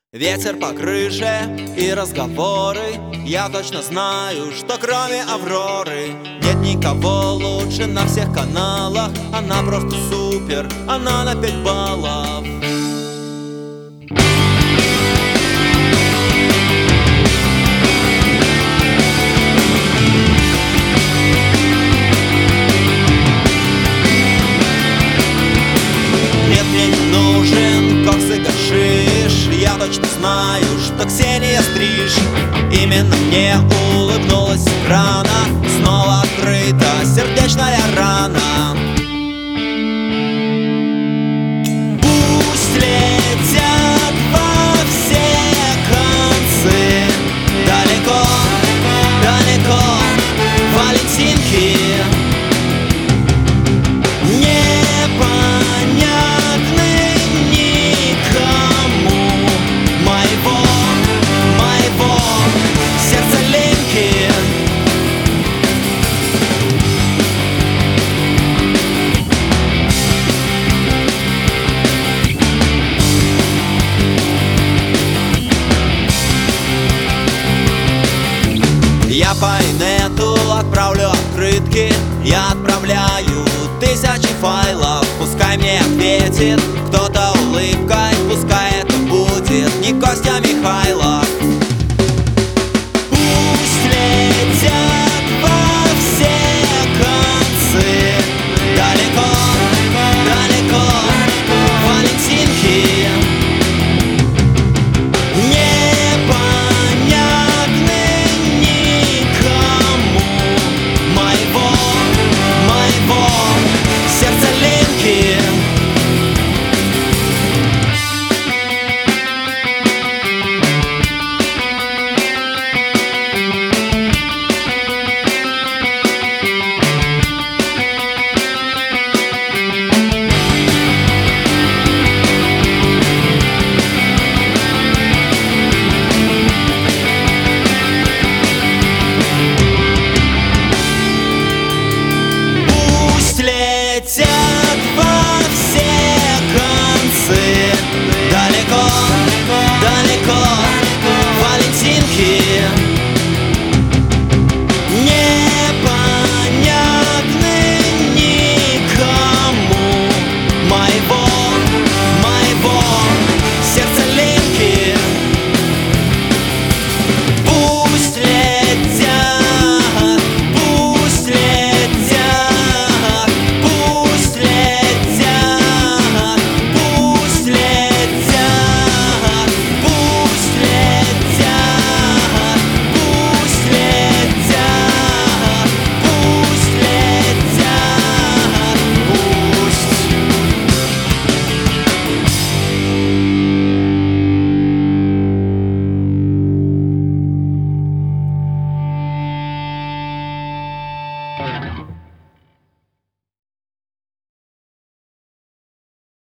Ветер по крыше и разговоры. Я точно знаю, что кроме Авроры нет никого лучше на всех каналах. Она просто супер, она на 5 баллов. Нет, мне не нужен кокс и гашиш. Я точно знаю, что Ксения Стриж именно мне улыбнулась с экрана. Снова открыта сердечная рана. Пусть летят во все концы, далеко, далеко валентинки. Я по инету отправлю открытки, я отправляю 1000 файлов. Пускай мне ответит кто-то улыбкой, пускай это будет не Костя Михайлов.